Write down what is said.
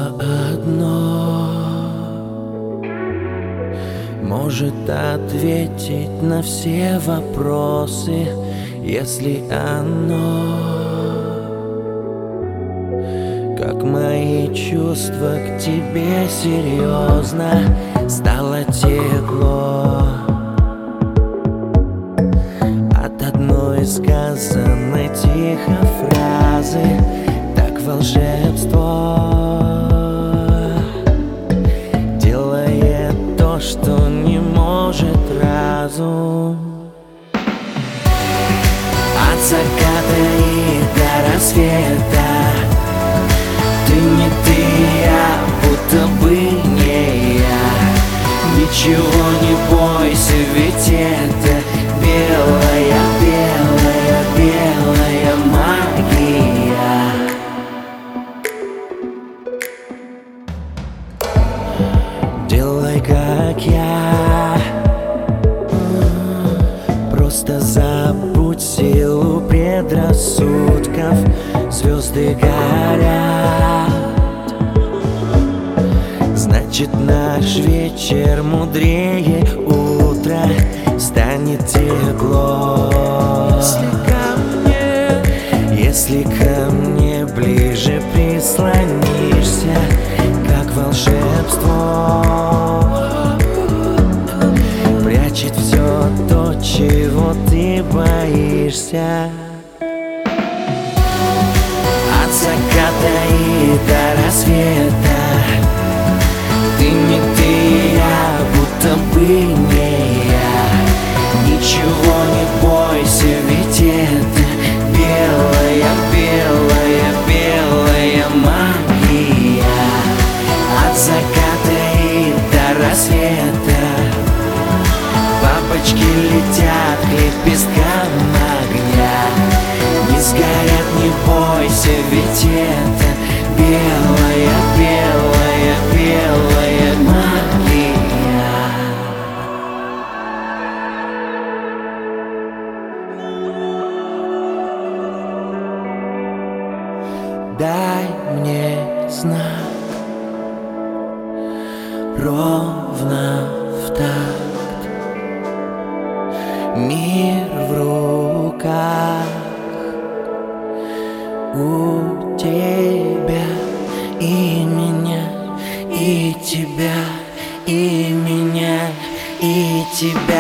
одно может ответить на все вопросы, если оно, как мои чувства к тебе серьезно, стало тепло от одной сказанной тихо фразы. Так волшебство делает то, что не может разум. От заката и до рассвета ты не ты, я будто бы не я. Ничего не бойся, ведь это белая, белая, белая магия. Делай, как я, просто забудь силу предрассудков. Звезды горят, значит наш вечер мудрее утра. Станет тепло, если ко мне ближе прислонишься, как волшебство прячет все то, чего ты боишься. От заката и до рассвета ты не ты, я будто бы не я. Ничего не бойся, ведь это белая, белая, белая магия. От заката и до рассвета бабочки летят к лепесткам огня. Не сгорят, не бойся, ведь это белая, белая, белая магия. Дай мне знак ровно в такт. Мир в руках у тебя и меня, и тебя, и меня, и тебя.